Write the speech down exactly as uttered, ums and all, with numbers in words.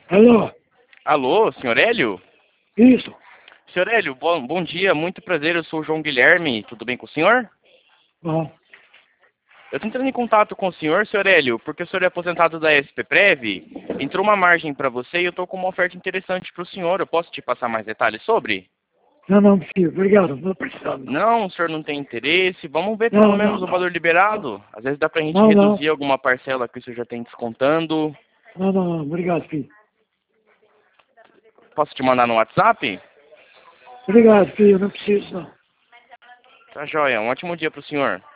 Alô? Alô, senhor Hélio? Isso? Senhor Hélio, bom, bom dia, muito prazer, eu sou o João Guilherme, tudo bem com o senhor? Bom, Eu estou entrando em contato com o senhor, senhor Hélio, porque o senhor é aposentado da S P Prev, entrou uma margem para você e eu estou com uma oferta interessante para o senhor, eu posso te passar mais detalhes sobre? não, não preciso. Obrigado, não precisando. Não, Não, o senhor não tem interesse, vamos ver pelo não, não. menos o Não, valor liberado, às vezes dá para a gente não. Não, reduzir alguma parcela que o senhor já tem descontando. não, não, não. Obrigado, filho. Posso te mandar no WhatsApp? Obrigado, filho. Não preciso, não. Tá joia, um ótimo dia para o senhor.